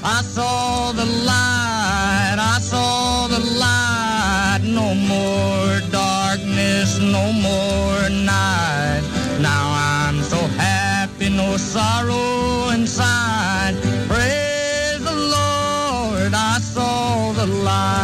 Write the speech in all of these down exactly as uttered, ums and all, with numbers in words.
I saw the light, I saw the light. No more darkness, no more night. Now I'm so happy, no sorrow inside. Praise the Lord, I saw the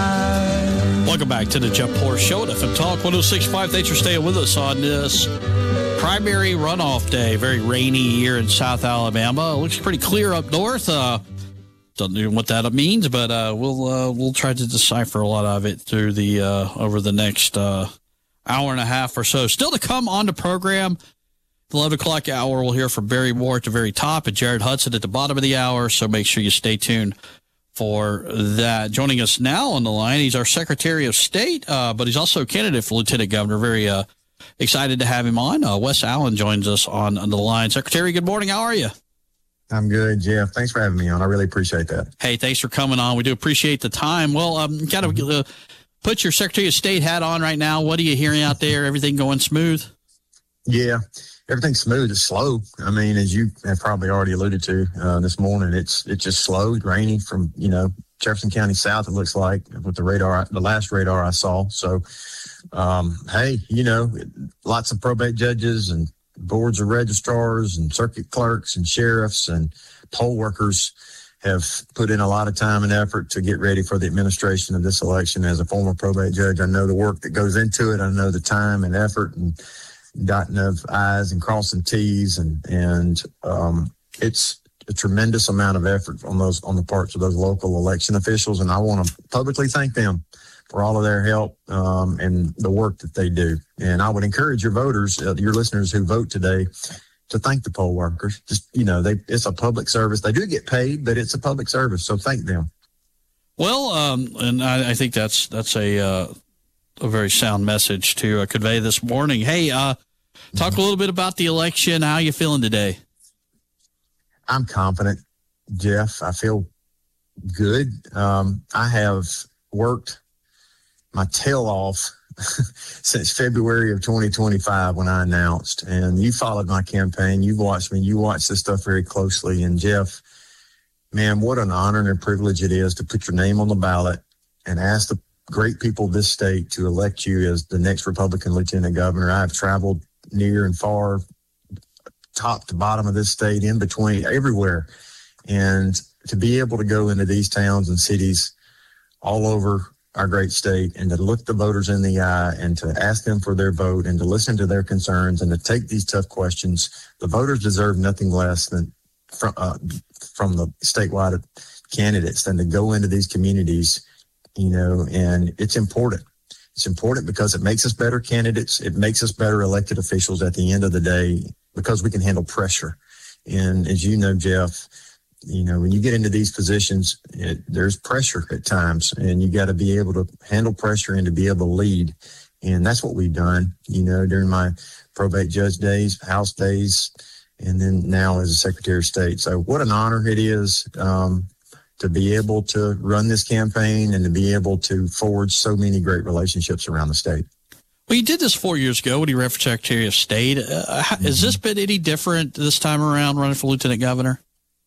light. Welcome back to the Jeff Poor Show at F M Talk one oh six point five. Thanks for staying with us on this primary runoff day. Very rainy here in South Alabama. It looks pretty clear up north. Uh, don't know what that means, but uh, we'll uh, we'll try to decipher a lot of it through the uh, over the next uh, hour and a half or so. Still to come on the program, the eleven o'clock hour, we'll hear from Barry Moore at the very top and Jared Hudson at the bottom of the hour. So make sure you stay tuned for that. Joining us now on the line, he's our Secretary of State, uh, but he's also a candidate for Lieutenant Governor. Very uh, excited to have him on. Uh, Wes Allen joins us on, on the line. Secretary, good morning. How are you? I'm good, Jeff. Thanks for having me on. I really appreciate that. Hey, thanks for coming on. We do appreciate the time. Well, um, kind of uh, put your Secretary of State hat on right now. What are you hearing out there? Everything going smooth? Yeah, everything's smooth. It's slow. I mean, as you have probably already alluded to uh, this morning, it's it's just slow, rainy from, you know, Jefferson County south, it looks like, with the radar, the last radar I saw. So, um, hey, you know, lots of probate judges and boards of registrars and circuit clerks and sheriffs and poll workers have put in a lot of time and effort to get ready for the administration of this election. As a former probate judge, I know the work that goes into it. I know the time and effort and dotting of I's and crossing T's, and and um, it's a tremendous amount of effort on those on the parts of those local election officials, and I want to publicly thank them for all of their help um, and the work that they do. And I would encourage your voters, uh, your listeners who vote today, to thank the poll workers. Just, you know, they it's a public service. They do get paid, but it's a public service, so thank them. Well, um, and I, I think that's that's a uh, a very sound message to uh, convey this morning. Hey, uh, talk a little bit about the election. How are you feeling today? I'm confident, Jeff. I feel good. Um, I have worked my tail off since February of twenty twenty-five when I announced. And you followed my campaign. You've watched me. You watched this stuff very closely. And Jeff, man, what an honor and a privilege it is to put your name on the ballot and ask the great people of this state to elect you as the next Republican Lieutenant Governor. I've traveled near and far, top to bottom of this state, in between, everywhere. And to be able to go into these towns and cities all over our great state and to look the voters in the eye and to ask them for their vote and to listen to their concerns and to take these tough questions. The voters deserve nothing less than from, uh, from the statewide candidates than to go into these communities, you know, and it's important. It's important because it makes us better candidates. It makes us better elected officials at the end of the day because we can handle pressure. And as you know, Jeff, you know, when you get into these positions, it, there's pressure at times, and you got to be able to handle pressure and to be able to lead. And that's what we've done, you know, during my probate judge days, House days, and then now as a Secretary of State. So what an honor it is um, to be able to run this campaign and to be able to forge so many great relationships around the state. Well, you did this four years ago when you ran for Secretary of State. Uh, mm-hmm. Has this been any different this time around running for Lieutenant Governor?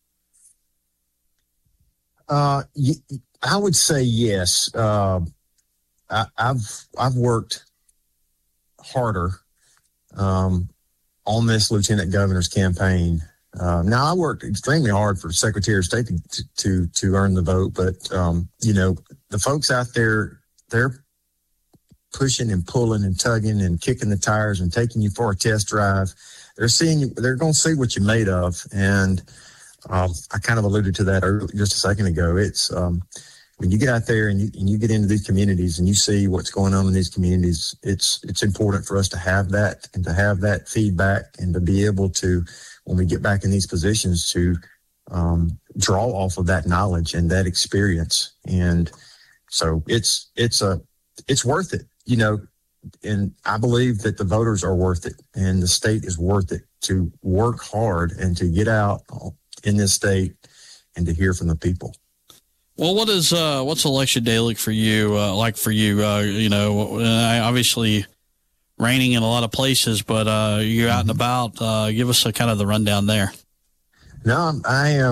Uh, I would say yes. Uh, I, I've I've worked harder um, on this Lieutenant Governor's campaign. Uh, now, I worked extremely hard for Secretary of State to to, to earn the vote, but um, you know, the folks out there, they're pushing and pulling and tugging and kicking the tires and taking you for a test drive. They're seeing you. They're going to see what you're made of, and Um, I kind of alluded to that earlier, just a second ago. It's um, when you get out there and you, and you get into these communities and you see what's going on in these communities, it's it's important for us to have that and to have that feedback and to be able to, when we get back in these positions, to um, draw off of that knowledge and that experience. And so it's it's a it's worth it, you know. And I believe that the voters are worth it, and the state is worth it to work hard and to get out in this state and to hear from the people. Well, what is uh, what's election day look for you? Uh, like for you, uh, you know, obviously raining in a lot of places, but uh, you're out and about. Uh, give us a kind of the rundown there. No, I am.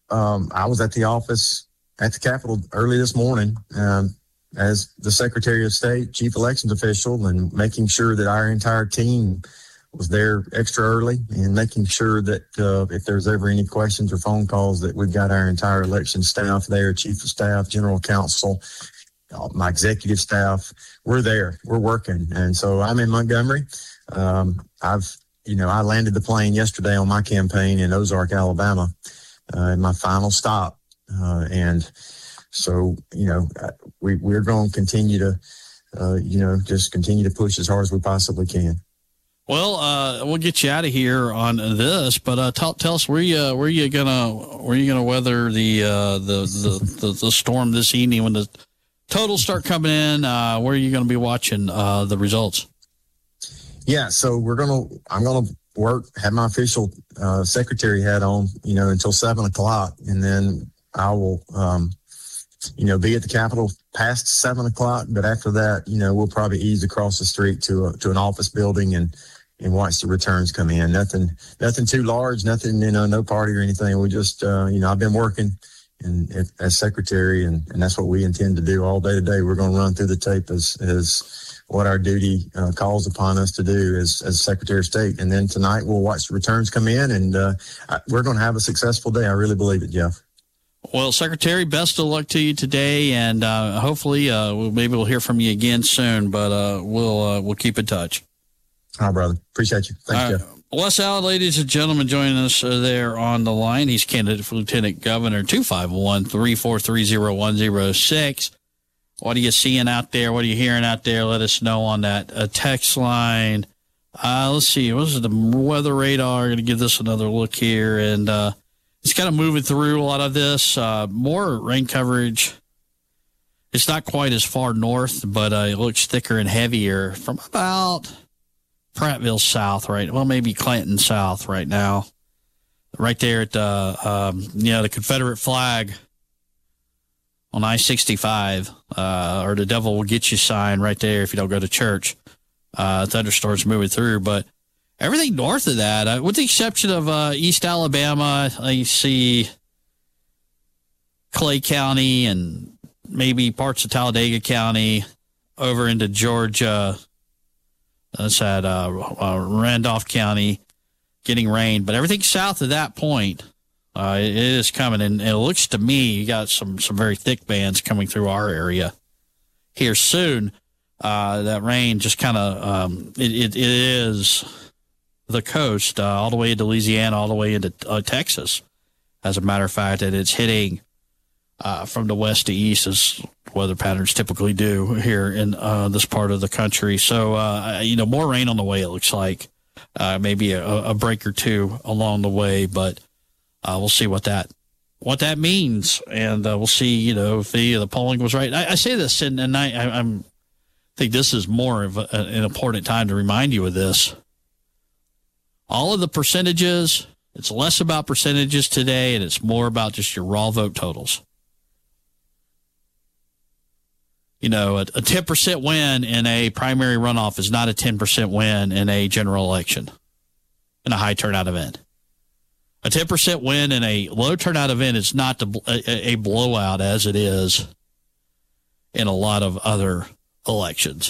um, I was at the office at the Capitol early this morning um, as the Secretary of State, Chief Elections Official, and making sure that our entire team was there extra early and making sure that uh, if there's ever any questions or phone calls, that we've got our entire election staff there, Chief of Staff, General Counsel, uh, my executive staff. We're there. We're working. And so I'm in Montgomery. Um, I've, you know, I landed the plane yesterday on my campaign in Ozark, Alabama, uh, in my final stop. Uh, and so, you know, we, we're going to continue to, uh, you know, just continue to push as hard as we possibly can. Well, uh, we'll get you out of here on this, but uh, tell, tell us where you where you gonna where you gonna weather the uh, the, the, the the storm this evening when the totals start coming in. Uh, where are you gonna be watching uh, the results? Yeah, so we're gonna I'm gonna work have my official uh, secretary hat on, you know, until seven o'clock, and then I will, um, you know, be at the Capitol past seven o'clock. But after that, you know, we'll probably ease across the street to a, to an office building and. and watch the returns come in. Nothing, nothing too large, nothing, you know, no party or anything. We just, uh, you know, I've been working and as secretary, and, and that's what we intend to do all day today. We're going to run through the tape as, as what our duty uh, calls upon us to do as, as Secretary of State. And then tonight we'll watch the returns come in, and uh, I, we're going to have a successful day. I really believe it, Jeff. Well, Secretary, best of luck to you today, and uh, hopefully uh, maybe we'll hear from you again soon, but uh, we'll uh, we'll keep in touch. All right, brother. Appreciate you. Thank you, Jeff. Wes Allen, ladies and gentlemen, joining us uh, there on the line. He's candidate for Lieutenant Governor, two five one, three four three, zero one zero six. What are you seeing out there? What are you hearing out there? Let us know on that uh, text line. Uh, let's see. What is the weather radar? I'm going to give this another look here. And uh, it's kind of moving through a lot of this. Uh, more rain coverage. It's not quite as far north, but uh, it looks thicker and heavier from about Prattville south, right? Well, maybe Clanton south right now. Right there at the, um, you know, the Confederate flag on I sixty-five, uh, or the devil will get you sign right there if you don't go to church. Uh, thunderstorms moving through, but everything north of that, uh, with the exception of uh, East Alabama, I see Clay County and maybe parts of Talladega County over into Georgia. That's at uh, uh, Randolph County getting rain. But everything south of that point, uh, it is coming. And it looks to me you got some, some very thick bands coming through our area here soon. Uh, that rain just kind of um, – it, it, it is the coast uh, all the way into Louisiana, all the way into uh, Texas. As a matter of fact, and it's hitting uh, from the west to east as weather patterns typically do here in uh, this part of the country. So, uh, you know, more rain on the way, it looks like. Uh, maybe a, a break or two along the way, but uh, we'll see what that what that means. And uh, we'll see, you know, if the, the polling was right. I, I say this, and, and I, I I'm, think this is more of a, an important time to remind you of this. All of the percentages, it's less about percentages today, and it's more about just your raw vote totals. You know, a, a ten percent win in a primary runoff is not a ten percent win in a general election, in a high turnout event. A ten percent win in a low turnout event is not the, a, a blowout as it is in a lot of other elections.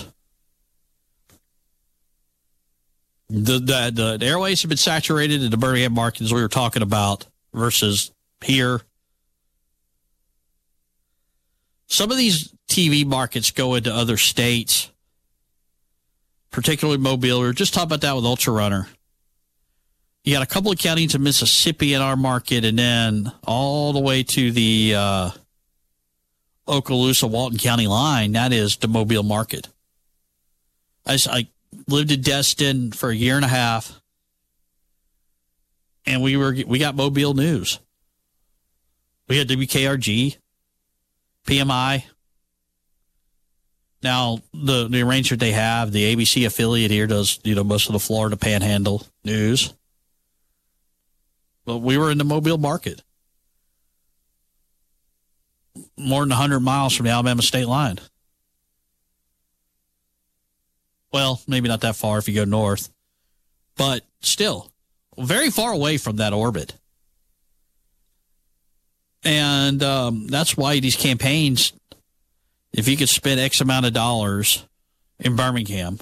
The, the, the airways have been saturated in the Birmingham market, as we were talking about, versus here. Some of these T V markets go into other states, particularly Mobile. We were just talking about that with Ultra Runner. You got a couple of counties in Mississippi in our market, and then all the way to the uh, Okaloosa-Walton County line. That is the Mobile market. I, I lived in Destin for a year and a half, and we were we got Mobile news. We had W K R G, P M I. Now, the, the arrangement they have, the A B C affiliate here does, you know, most of the Florida Panhandle news. But we were in the Mobile market, more than one hundred miles from the Alabama state line. Well, maybe not that far if you go north, but still very far away from that orbit. And um, that's why these campaigns, if you could spend X amount of dollars in Birmingham,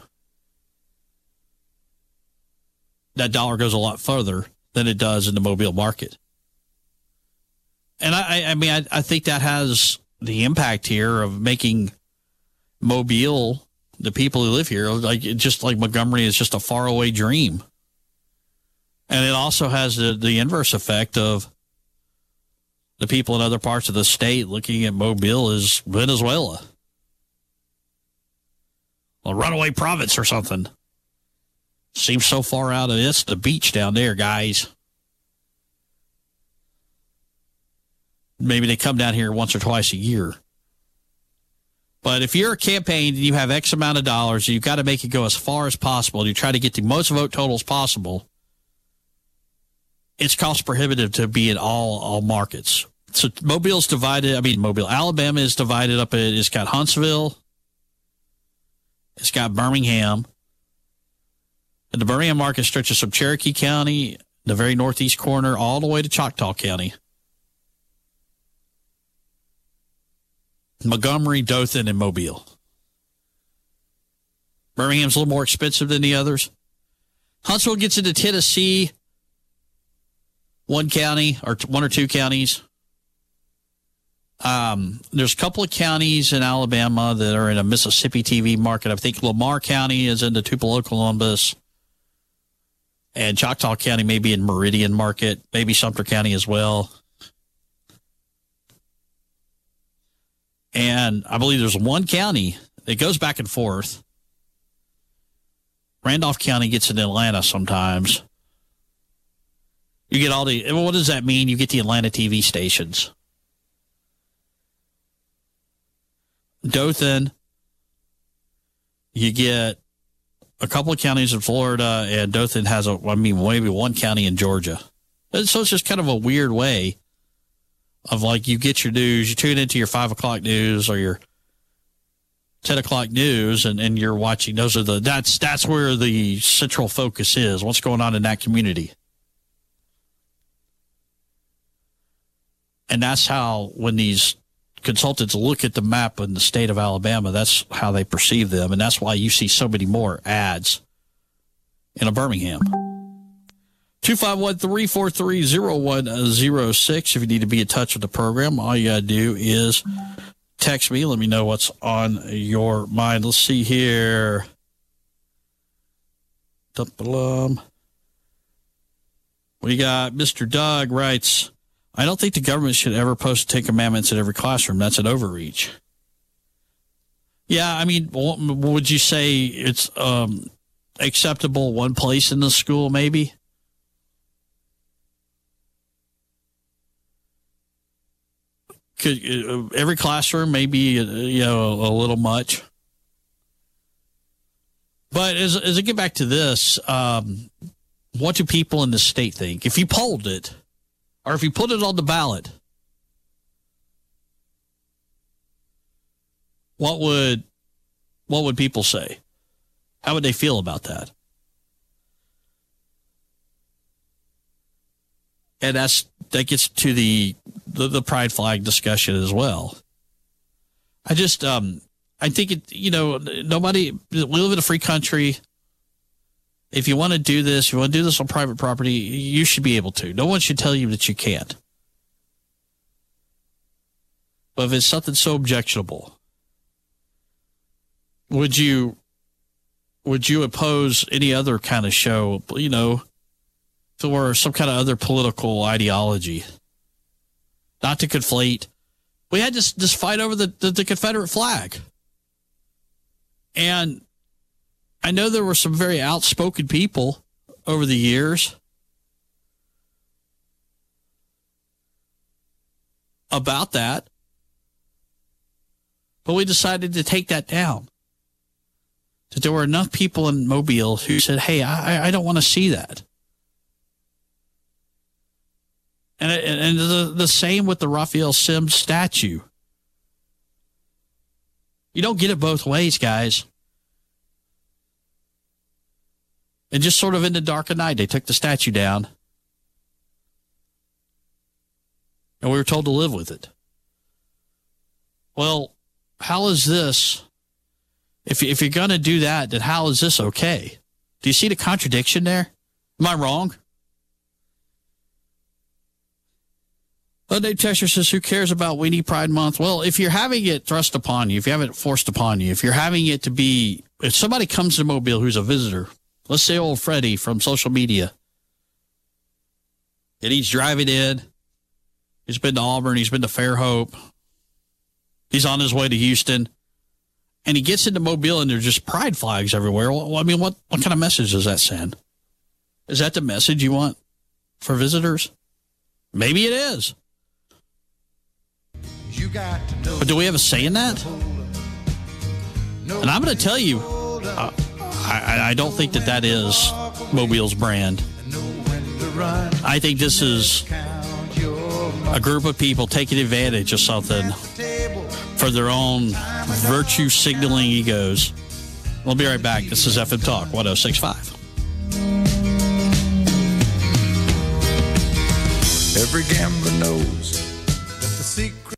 that dollar goes a lot further than it does in the Mobile market. And I, I mean, I, I think that has the impact here of making Mobile, the people who live here, like just like Montgomery is just a faraway dream. And it also has the, the inverse effect of the people in other parts of the state looking at Mobile as Venezuela, a runaway province or something. Seems so far out of it's the beach down there, guys. Maybe they come down here once or twice a year. But if you're a campaign and you have X amount of dollars, you've got to make it go as far as possible. You try to get the most vote totals possible. It's cost prohibitive to be in all, all markets. So Mobile's divided. I mean, Mobile, Alabama is divided up. It's got Huntsville. It's got Birmingham. And the Birmingham market stretches from Cherokee County, the very northeast corner, all the way to Choctaw County. Montgomery, Dothan, and Mobile. Birmingham's a little more expensive than the others. Huntsville gets into Tennessee, one county or one or two counties. Um, there's a couple of counties in Alabama that are in a Mississippi T V market. I think Lamar County is in the Tupelo, Columbus. And Choctaw County may be in Meridian market, maybe Sumter County as well. And I believe there's one county that goes back and forth. Randolph County gets in Atlanta sometimes. You get all the, what does that mean? You get the Atlanta T V stations. Dothan, you get a couple of counties in Florida, and Dothan has, a, I mean, maybe one county in Georgia. And so it's just kind of a weird way of like you get your news, you tune into your five o'clock news or your ten o'clock news, and, and you're watching. Those are the that's that's where the central focus is. What's going on in that community, and that's how when these consultants look at the map in the state of Alabama, that's how they perceive them, and that's why you see so many more ads in a Birmingham. two five one, three four three, zero one zero six. If you need to be in touch with the program, all you got to do is text me. Let me know what's on your mind. Let's see here. We got Mister Doug writes, I don't think the government should ever post Ten Commandments in every classroom. That's an overreach. Yeah, I mean, would you say it's um, acceptable one place in the school, maybe? Could uh, every classroom maybe uh, you know a little much, but as as I get back to this, um, what do people in the state think? If you polled it, or if you put it on the ballot, what would what would people say? How would they feel about that? And that's that gets to the, the the pride flag discussion as well. I just um I think it you know nobody we live in a free country. If you want to do this, you want to do this on private property, you should be able to. No one should tell you that you can't. But if it's something so objectionable, would you would you oppose any other kind of show, you know, if it were some kind of other political ideology? Not to conflate. We had this, this fight over the, the, the Confederate flag. And I know there were some very outspoken people over the years about that, but we decided to take that down. That there were enough people in Mobile who said, hey, I, I don't want to see that. And, and the, the same with the Raphael Sims statue. You don't get it both ways, guys. And just sort of in the dark of night, they took the statue down. and we were told to live with it. Well, how is this, if, if you're going to do that, then how is this okay? Do you see the contradiction there? Am I wrong? Well, Dave Texter says, who cares about We Need Pride Month? Well, if you're having it thrust upon you, if you have it forced upon you, if you're having it to be, if somebody comes to Mobile who's a visitor, let's say old Freddie from social media, and he's driving in, he's been to Auburn, he's been to Fairhope, he's on his way to Houston, and he gets into Mobile and there's just pride flags everywhere. Well, I mean, what, what kind of message does that send? Is that the message you want for visitors? Maybe it is. You got to know. But do we have a say in that? And I'm going to tell you, uh, I, I don't think that that is Mobile's brand. I think this is a group of people taking advantage of something for their own virtue signaling egos. We'll be right back. This is F M Talk one oh six point five. Every gambler knows that the secret